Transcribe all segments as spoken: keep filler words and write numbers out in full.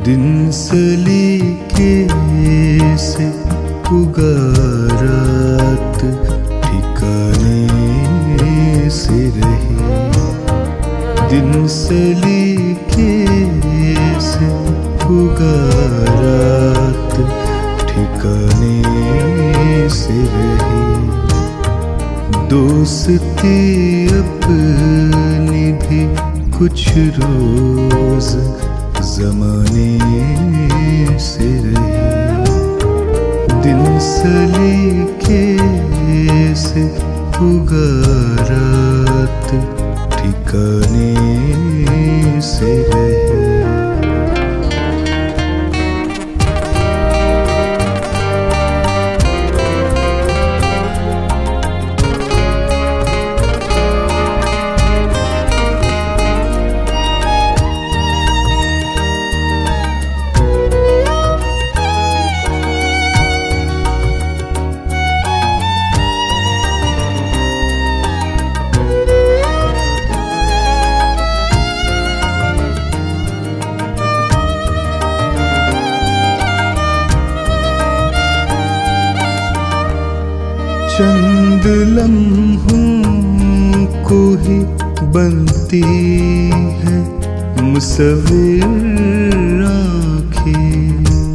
दिन सलीके से पुगारात ठिकाने से रही। दिन सलीके से पुगारात ठिकाने से रही। दोस्ती अपनी भी कुछ रोज ज़माने से रही। दिन सलीके से पुगारात ठिकाने से रही। चंद लम्हों को ही बनती है मुसव्विर आँखें।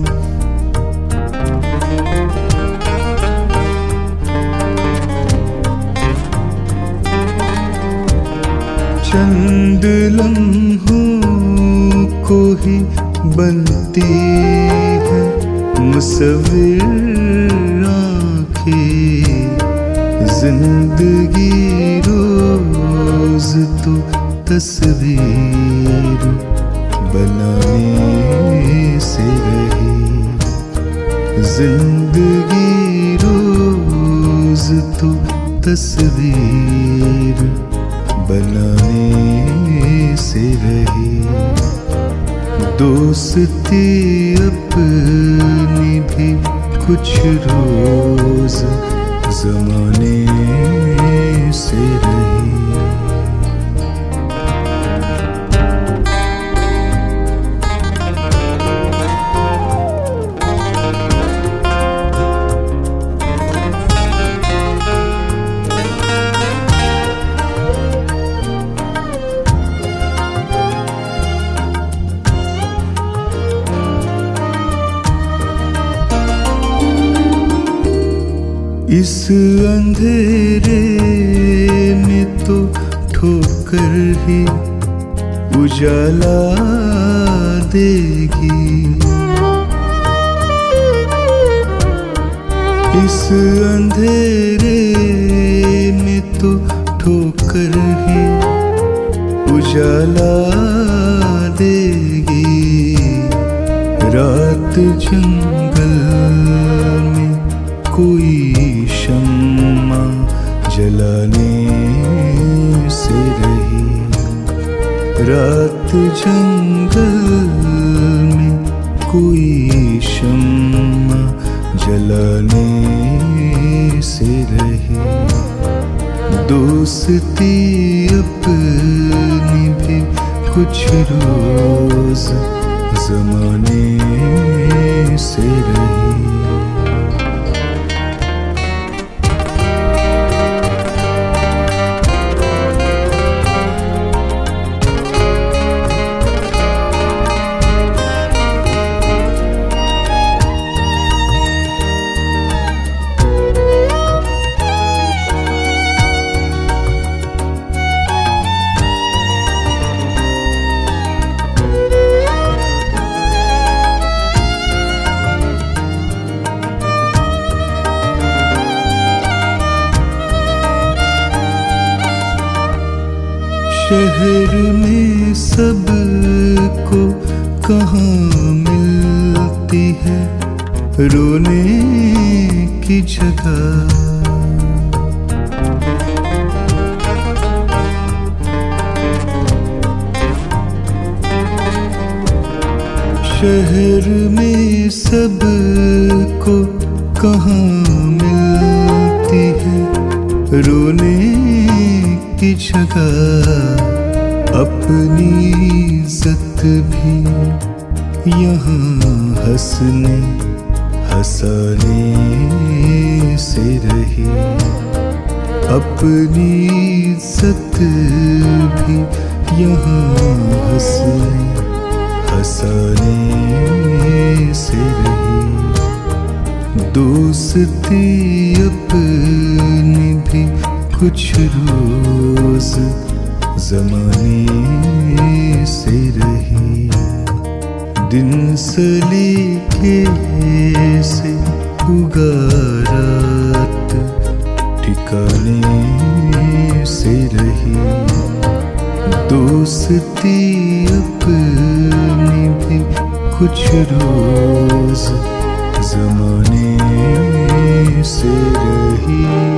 चंद लम्हों को ही बनती है मुसव्विर आँखें। जिंदगी रोज तो तस्वीर बनाने से रही। जिंदगी रोज तो तस्वीर बनाने से रही। दोस्ती अपनी भी कुछ रोज ज़माने से रही। इस अंधेरे में तो ठोकर ही उजाला देगी। इस अंधेरे में तो ठोकर ही उजाला देगी। रात जंगल में कोई शम्मा जलाने से रही। रात जंगल में कोई शम्मा जलाने से रही। दोस्ती अपनी भी कुछ रोज ज़माने से रही। शहर में सबको कहाँ मिलती है रोने की जगह। शहर में सबको कहाँ मिलती है रोने की जगह। अपनी इज्जत भी यहाँ हंसने हंसाने से रही, अपनी इज्जत भी यहाँ हंसने हंसाने से रही। दोस्ती अपनी भी कुछ रोज ज़माने से रही। दिन सलीके से उगा रात ठिकाने से रही। दोस्ती अपनी भी कुछ रोज ज़माने से रही।